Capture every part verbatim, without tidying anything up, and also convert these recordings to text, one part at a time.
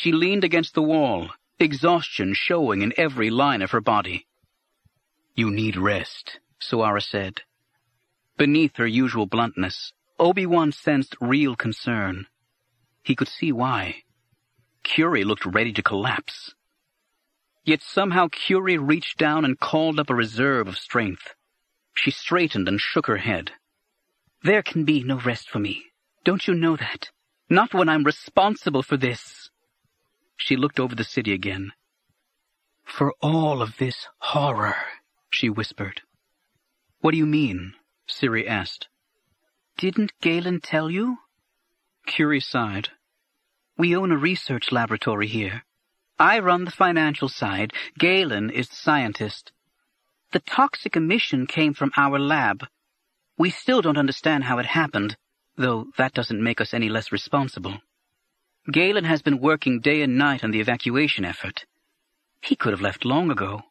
She leaned against the wall, exhaustion showing in every line of her body. "You need rest," Soara said. Beneath her usual bluntness, Obi-Wan sensed real concern. He could see why. Curie looked ready to collapse. Yet somehow Curie reached down and called up a reserve of strength. She straightened and shook her head. "There can be no rest for me. Don't you know that? Not when I'm responsible for this." She looked over the city again. "For all of this horror," she whispered. "What do you mean?" Ciri asked. "Didn't Galen tell you?" Curie sighed. "We own a research laboratory here. I run the financial side. Galen is the scientist. The toxic emission came from our lab. We still don't understand how it happened, though that doesn't make us any less responsible. Galen has been working day and night on the evacuation effort. He could have left long ago."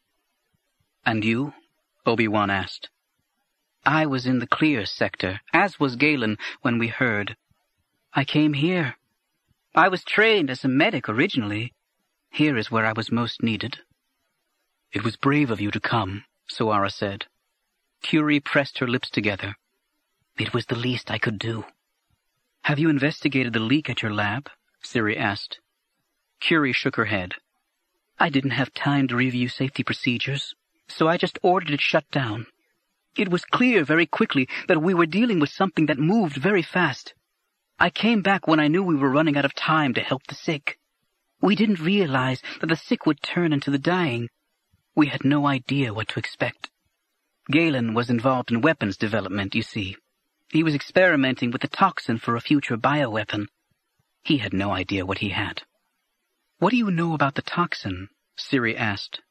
"And you?" Obi-Wan asked. "I was in the clear sector, as was Galen when we heard. I came here. I was trained as a medic originally. Here is where I was most needed." "It was brave of you to come," Soara said. Curie pressed her lips together. "It was the least I could do." "Have you investigated the leak at your lab?" Ciri asked. Curie shook her head. "I didn't have time to review safety procedures, so I just ordered it shut down. It was clear very quickly that we were dealing with something that moved very fast. I came back when I knew we were running out of time to help the sick. We didn't realize that the sick would turn into the dying. We had no idea what to expect. Galen was involved in weapons development, you see. He was experimenting with the toxin for a future bioweapon. He had no idea what he had." "What do you know about the toxin?" Ciri asked.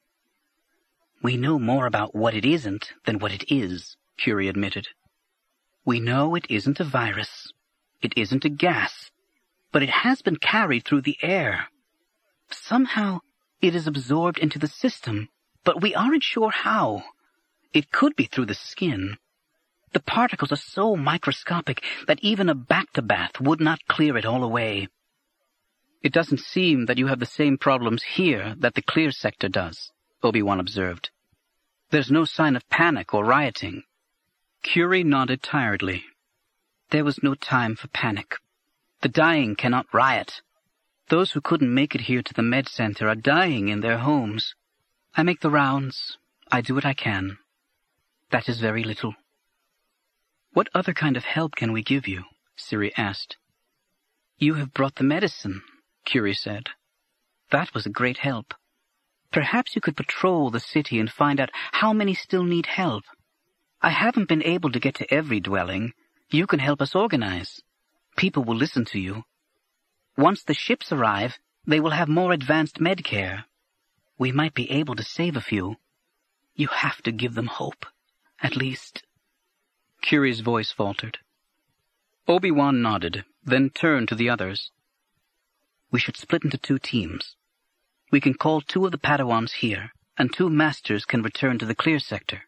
"We know more about what it isn't than what it is," Curie admitted. "We know it isn't a virus. It isn't a gas. But it has been carried through the air. Somehow it is absorbed into the system, but we aren't sure how. It could be through the skin. The particles are so microscopic that even a Bacta-bath would not clear it all away." "It doesn't seem that you have the same problems here that the clear sector does," Obi-Wan observed. "There's no sign of panic or rioting." Curie nodded tiredly. "There was no time for panic. The dying cannot riot. Those who couldn't make it here to the med center are dying in their homes. I make the rounds. I do what I can. That is very little." "What other kind of help can we give you?" Ciri asked. "You have brought the medicine," Curie said. "That was a great help. Perhaps you could patrol the city and find out how many still need help. I haven't been able to get to every dwelling. You can help us organize. People will listen to you. Once the ships arrive, they will have more advanced med care. We might be able to save a few. You have to give them hope, at least." Curie's voice faltered. Obi-Wan nodded, then turned to the others. "We should split into two teams. We can call two of the Padawans here, and two masters can return to the clear sector."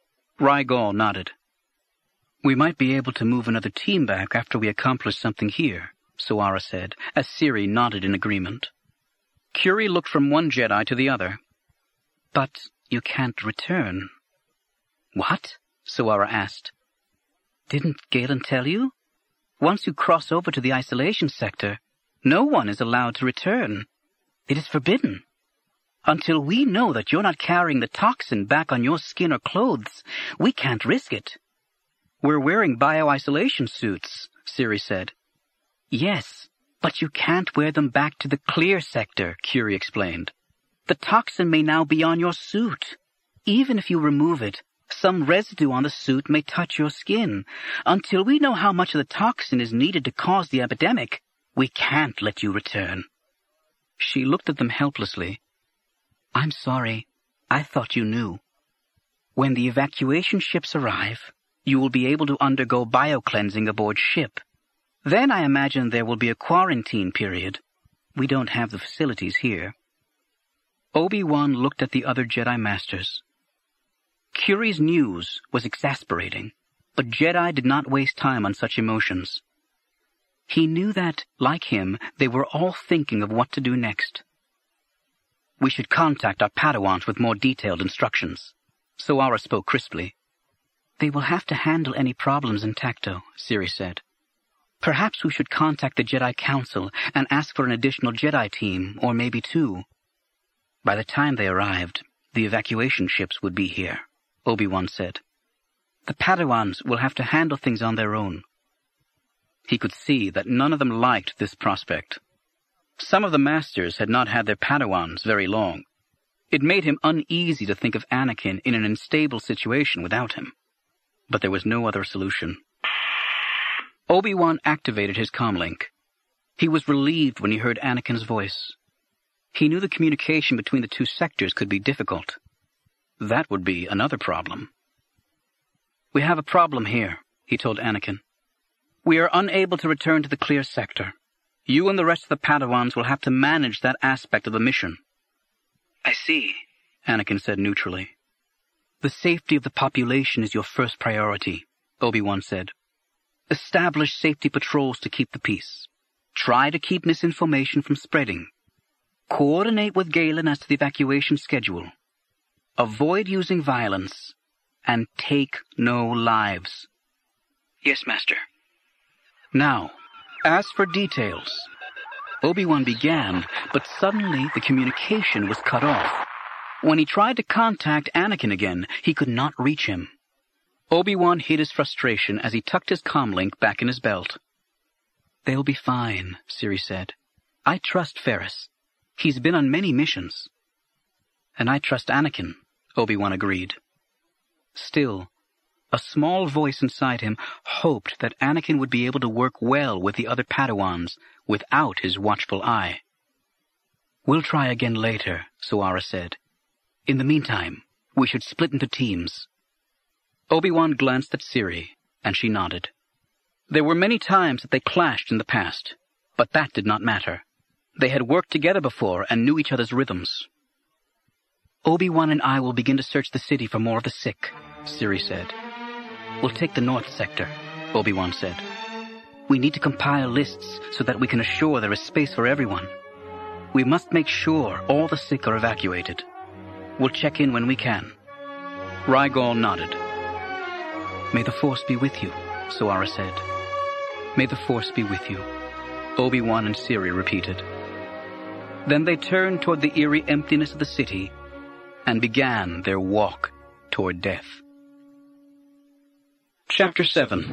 Rygol nodded. "We might be able to move another team back after we accomplish something here," Soara said, as Ciri nodded in agreement. Curie looked from one Jedi to the other. "But you can't return." "What?" Soara asked. "Didn't Galen tell you? Once you cross over to the isolation sector, no one is allowed to return. It is forbidden. Until we know that you're not carrying the toxin back on your skin or clothes, we can't risk it." "We're wearing bio-isolation suits," Ciri said. "Yes, but you can't wear them back to the clear sector," Curie explained. "The toxin may now be on your suit. Even if you remove it, some residue on the suit may touch your skin. Until we know how much of the toxin is needed to cause the epidemic, we can't let you return." She looked at them helplessly. "I'm sorry. I thought you knew. When the evacuation ships arrive, you will be able to undergo bio-cleansing aboard ship. Then I imagine there will be a quarantine period. We don't have the facilities here." Obi-Wan looked at the other Jedi Masters. Curie's news was exasperating, but Jedi did not waste time on such emotions. He knew that, like him, they were all thinking of what to do next. We should contact our Padawans with more detailed instructions. Soara spoke crisply. They will have to handle any problems in Tacto, Ciri said. Perhaps we should contact the Jedi Council and ask for an additional Jedi team, or maybe two. By the time they arrived, the evacuation ships would be here, Obi-Wan said. The Padawans will have to handle things on their own. He could see that none of them liked this prospect. Some of the masters had not had their Padawans very long. It made him uneasy to think of Anakin in an unstable situation without him. But there was no other solution. Obi-Wan activated his comlink. He was relieved when he heard Anakin's voice. He knew the communication between the two sectors could be difficult. That would be another problem. We have a problem here, he told Anakin. We are unable to return to the clear sector. You and the rest of the Padawans will have to manage that aspect of the mission. I see, Anakin said neutrally. The safety of the population is your first priority, Obi-Wan said. Establish safety patrols to keep the peace. Try to keep misinformation from spreading. Coordinate with Galen as to the evacuation schedule. Avoid using violence. And take no lives. Yes, Master. Now, as for details. Obi-Wan began, but suddenly the communication was cut off. When he tried to contact Anakin again, he could not reach him. Obi-Wan hid his frustration as he tucked his comlink back in his belt. They'll be fine, Ciri said. I trust Ferris. He's been on many missions. And I trust Anakin, Obi-Wan agreed. Still, a small voice inside him hoped that Anakin would be able to work well with the other Padawans without his watchful eye. We'll try again later, Soara said. In the meantime, we should split into teams. Obi-Wan glanced at Ciri, and she nodded. There were many times that they clashed in the past, but that did not matter. They had worked together before and knew each other's rhythms. Obi-Wan and I will begin to search the city for more of the sick, Ciri said. We'll take the north sector, Obi-Wan said. We need to compile lists so that we can assure there is space for everyone. We must make sure all the sick are evacuated. We'll check in when we can. Rygol nodded. May the Force be with you, Soara said. May the Force be with you, Obi-Wan and Ciri repeated. Then they turned toward the eerie emptiness of the city and began their walk toward death. Chapter seven.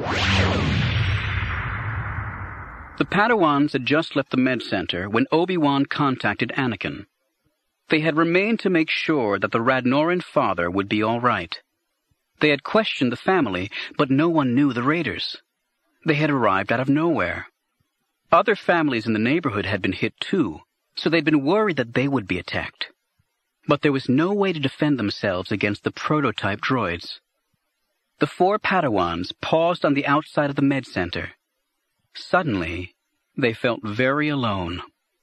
The Padawans had just left the med center when Obi-Wan contacted Anakin. They had remained to make sure that the Radnoran father would be all right. They had questioned the family, but no one knew the raiders. They had arrived out of nowhere. Other families in the neighborhood had been hit too, so they'd been worried that they would be attacked. But there was no way to defend themselves against the prototype droids. The four Padawans paused on the outside of the med center. Suddenly, they felt very alone.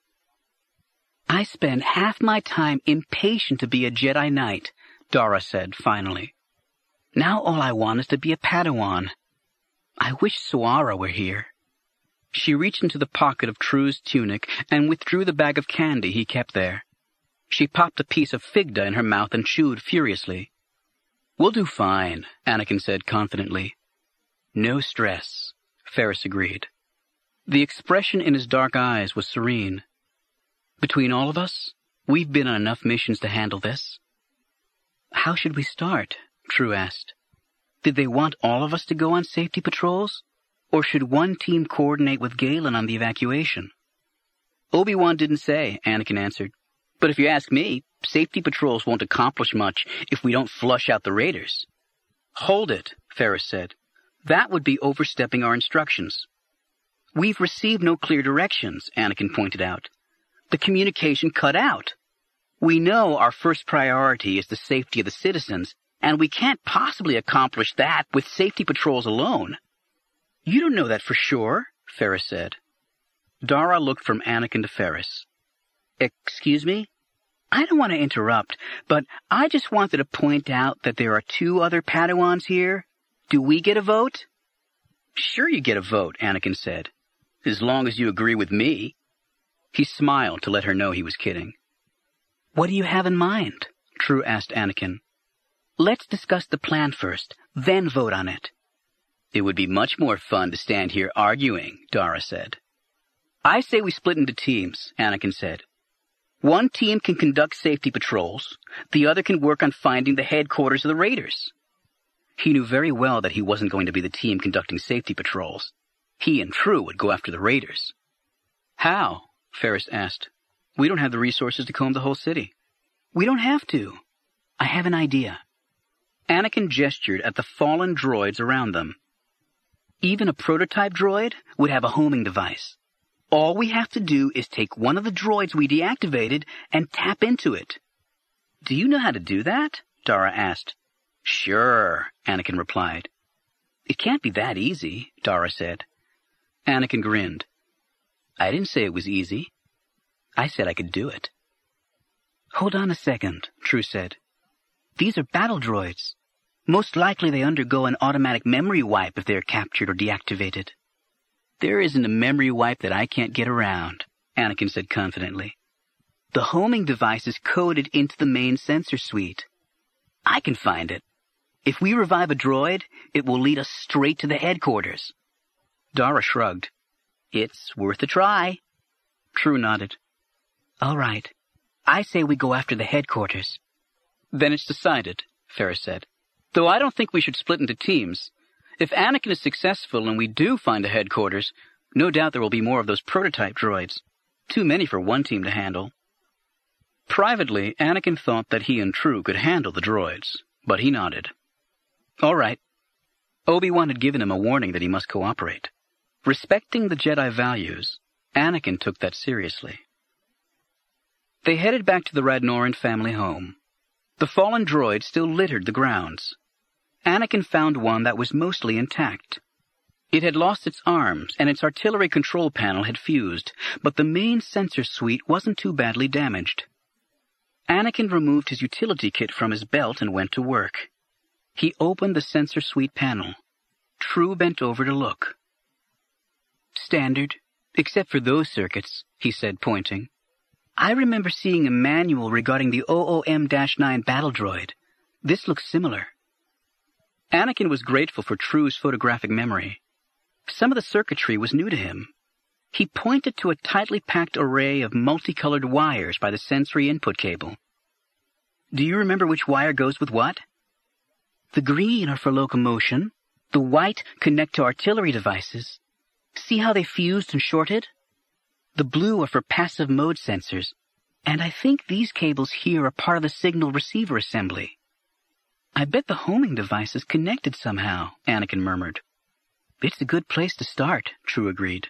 I spend half my time impatient to be a Jedi Knight, Dara said finally. Now all I want is to be a Padawan. I wish Soara were here. She reached into the pocket of True's tunic and withdrew the bag of candy he kept there. She popped a piece of Figda in her mouth and chewed furiously. We'll do fine, Anakin said confidently. No stress, Ferris agreed. The expression in his dark eyes was serene. Between all of us, we've been on enough missions to handle this. How should we start? True asked. Did they want all of us to go on safety patrols? Or should one team coordinate with Galen on the evacuation? Obi-Wan didn't say, Anakin answered. But if you ask me, safety patrols won't accomplish much if we don't flush out the raiders. Hold it, Ferris said. That would be overstepping our instructions. We've received no clear directions, Anakin pointed out. The communication cut out. We know our first priority is the safety of the citizens, and we can't possibly accomplish that with safety patrols alone. You don't know that for sure, Ferris said. Dara looked from Anakin to Ferris. Excuse me? I don't want to interrupt, but I just wanted to point out that there are two other Padawans here. Do we get a vote? Sure you get a vote, Anakin said. as long as you agree with me. He smiled to let her know he was kidding. What do you have in mind? True asked Anakin. Let's discuss the plan first, then vote on it. It would be much more fun to stand here arguing, Dara said. I say we split into teams, Anakin said. One team can conduct safety patrols, the other can work on finding the headquarters of the raiders. He knew very well that he wasn't going to be the team conducting safety patrols. He and True would go after the raiders. How? Ferris asked. We don't have the resources to comb the whole city. We don't have to. I have an idea. Anakin gestured at the fallen droids around them. Even a prototype droid would have a homing device. All we have to do is take one of the droids we deactivated and tap into it. Do you know how to do that? Dara asked. Sure, Anakin replied. It can't be that easy, Dara said. Anakin grinned. I didn't say it was easy. I said I could do it. Hold on a second, True said. These are battle droids. Most likely they undergo an automatic memory wipe if they are captured or deactivated. There isn't a memory wipe that I can't get around, Anakin said confidently. The homing device is coded into the main sensor suite. I can find it. If we revive a droid, it will lead us straight to the headquarters. Dara shrugged. It's worth a try. True nodded. All right. I say we go after the headquarters. Then it's decided, Ferris said. Though I don't think we should split into teams. If Anakin is successful and we do find a headquarters, no doubt there will be more of those prototype droids. Too many for one team to handle. Privately, Anakin thought that he and True could handle the droids, but he nodded. All right. Obi-Wan had given him a warning that he must cooperate. Respecting the Jedi values, Anakin took that seriously. They headed back to the Radnoran family home. The fallen droid still littered the grounds. Anakin found one that was mostly intact. It had lost its arms, and its artillery control panel had fused, but the main sensor suite wasn't too badly damaged. Anakin removed his utility kit from his belt and went to work. He opened the sensor suite panel. True bent over to look. Standard, except for those circuits, he said, pointing. I remember seeing a manual regarding the O O M nine battle droid. This looks similar. Anakin was grateful for True's photographic memory. Some of the circuitry was new to him. He pointed to a tightly packed array of multicolored wires by the sensory input cable. Do you remember which wire goes with what? The green are for locomotion. The white connect to artillery devices. See how they fused and shorted? The blue are for passive mode sensors. And I think these cables here are part of the signal receiver assembly. I bet the homing device is connected somehow, Anakin murmured. It's a good place to start, True agreed.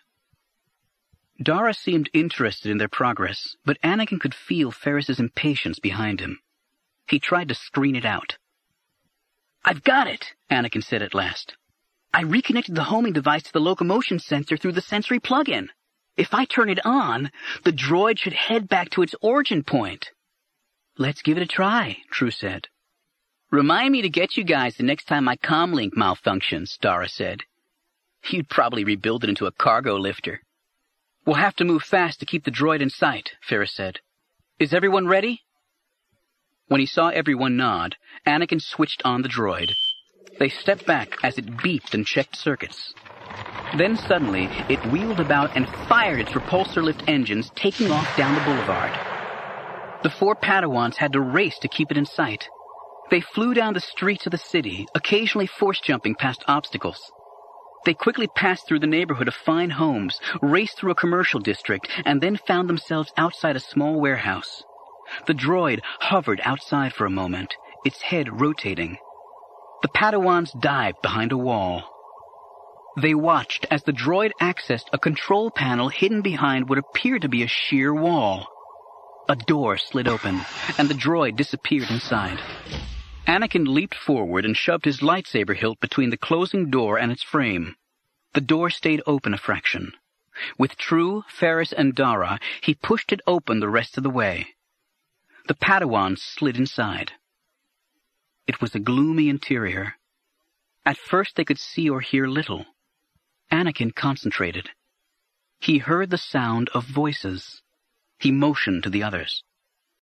Dara seemed interested in their progress, but Anakin could feel Ferris's impatience behind him. He tried to screen it out. I've got it, Anakin said at last. I reconnected the homing device to the locomotion sensor through the sensory plug-in. If I turn it on, the droid should head back to its origin point. Let's give it a try, True said. Remind me to get you guys the next time my comlink malfunctions, Dara said. You'd probably rebuild it into a cargo lifter. We'll have to move fast to keep the droid in sight, Ferris said. Is everyone ready? When he saw everyone nod, Anakin switched on the droid. They stepped back as it beeped and checked circuits. Then suddenly, it wheeled about and fired its repulsor lift engines, taking off down the boulevard. The four Padawans had to race to keep it in sight. They flew down the streets of the city, occasionally force-jumping past obstacles. They quickly passed through the neighborhood of fine homes, raced through a commercial district, and then found themselves outside a small warehouse. The droid hovered outside for a moment, its head rotating. The Padawans dived behind a wall. They watched as the droid accessed a control panel hidden behind what appeared to be a sheer wall. A door slid open, and the droid disappeared inside. Anakin leaped forward and shoved his lightsaber hilt between the closing door and its frame. The door stayed open a fraction. With True, Ferris, and Dara, he pushed it open the rest of the way. The Padawans slid inside. It was a gloomy interior. At first they could see or hear little. Anakin concentrated. He heard the sound of voices. He motioned to the others.